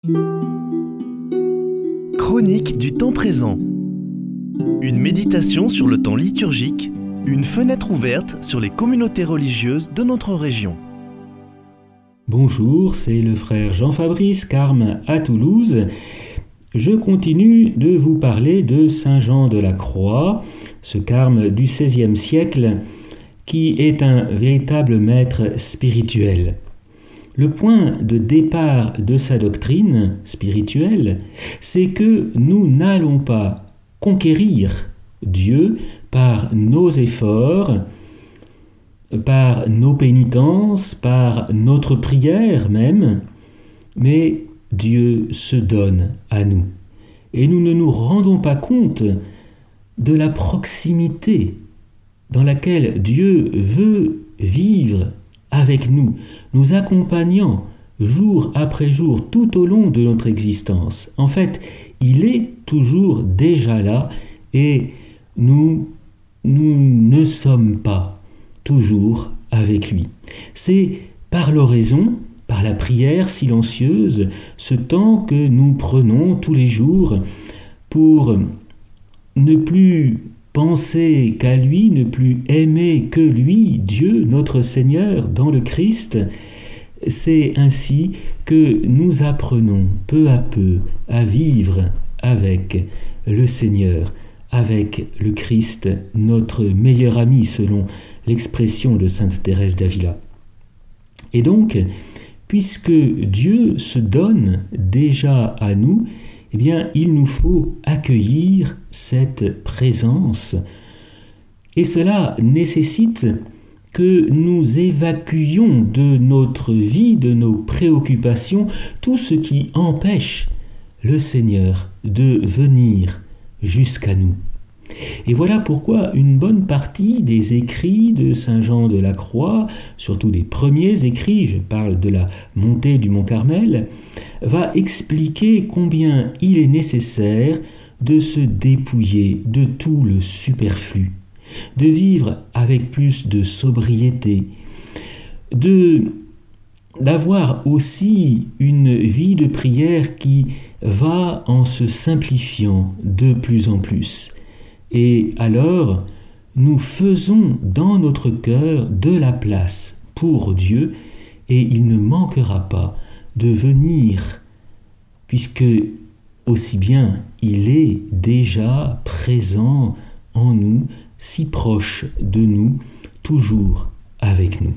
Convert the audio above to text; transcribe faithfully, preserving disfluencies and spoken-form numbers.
Chronique du temps présent. Une méditation sur le temps liturgique, une fenêtre ouverte sur les communautés religieuses de notre région. Bonjour, c'est le frère Jean-Fabrice Carme à Toulouse. Je continue de vous parler de Saint Jean de la Croix, ce Carme du seizième siècle, qui est un véritable maître spirituel. Le point de départ de sa doctrine spirituelle, c'est que nous n'allons pas conquérir Dieu par nos efforts, par nos pénitences, par notre prière même, mais Dieu se donne à nous. Et nous ne nous rendons pas compte de la proximité dans laquelle Dieu veut vivre avec nous, nous accompagnant jour après jour tout au long de notre existence. En fait, il est toujours déjà là et nous, nous ne sommes pas toujours avec lui. C'est par l'oraison, par la prière silencieuse, ce temps que nous prenons tous les jours pour ne plus penser qu'à lui, ne plus aimer que lui, Dieu, notre Seigneur, dans le Christ. C'est ainsi que nous apprenons peu à peu à vivre avec le Seigneur, avec le Christ, notre meilleur ami, selon l'expression de sainte Thérèse d'Avila. Et donc, puisque Dieu se donne déjà à nous, eh bien, il nous faut accueillir cette présence. Et cela nécessite que nous évacuions de notre vie, de nos préoccupations, tout ce qui empêche le Seigneur de venir jusqu'à nous. Et voilà pourquoi une bonne partie des écrits de Saint Jean de la Croix, surtout des premiers écrits, je parle de la montée du Mont Carmel, va expliquer combien il est nécessaire de se dépouiller de tout le superflu, de vivre avec plus de sobriété, de, d'avoir aussi une vie de prière qui va en se simplifiant de plus en plus. Et alors, nous faisons dans notre cœur de la place pour Dieu et il ne manquera pas de venir, puisque aussi bien il est déjà présent en nous, si proche de nous, toujours avec nous.